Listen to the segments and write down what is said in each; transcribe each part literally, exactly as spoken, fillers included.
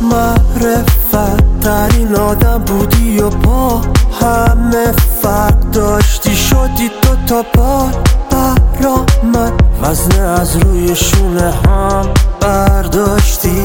معرفت ترین آدم بودی و با همه فرق داشتی، شدی دوتا بار برا من، وزنه از روی شونه هم برداشتی.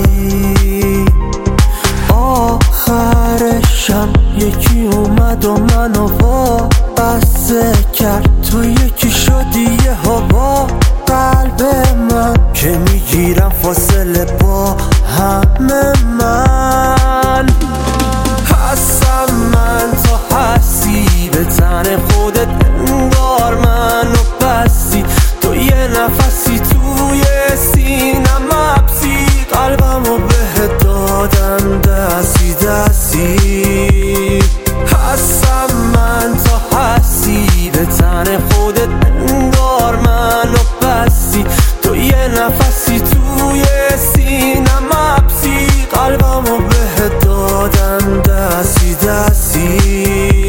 آخرشم یکی اومد و منو وابسته کرد، تو یکی شدی یه با قلب من که میگیرم فاصله با همه من. هستم من تا هستی به تن خودت، انگار منو بستی، تو یه نفسی توی سینم حبسی، قلبمو بهت دادم دستی دستی. هستم من تا هستی به تن خودت، انگار منو بستی، تو یه نفسی توی سینم حبسی، قلبمو بهت دادم دستی دستی.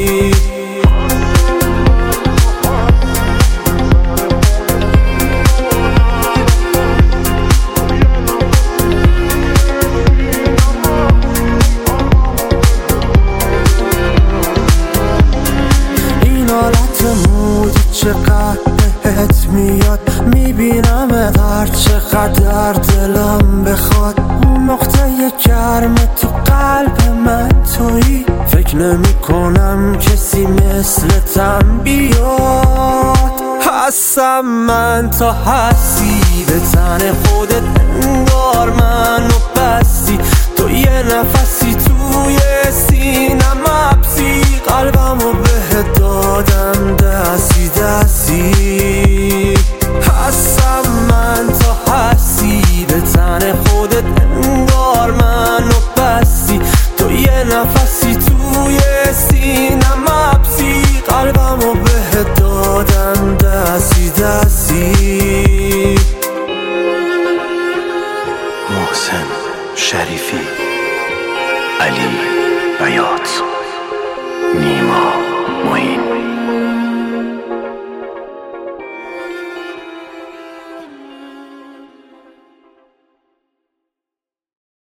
این حالت مودی چقدر بهت میاد، میبینم هر چقدر دلم بخواد، اون نقطه گرم تو قلب من تویی، فکر نمی کنم کسی مثل تن بیاد. هستم من تا هستی به تن خودت، انگار منو بستی، تو یه نفسی توی سینم حبسی، قلبمو بهت دادم دستی دستی. هستم من تا هستی به تن خودت، انگار منو بستی، تو یه نفسی توی سینم حبسی، قلبمو بهت دادم دستی دستی. محسن شریفی، علی بیات.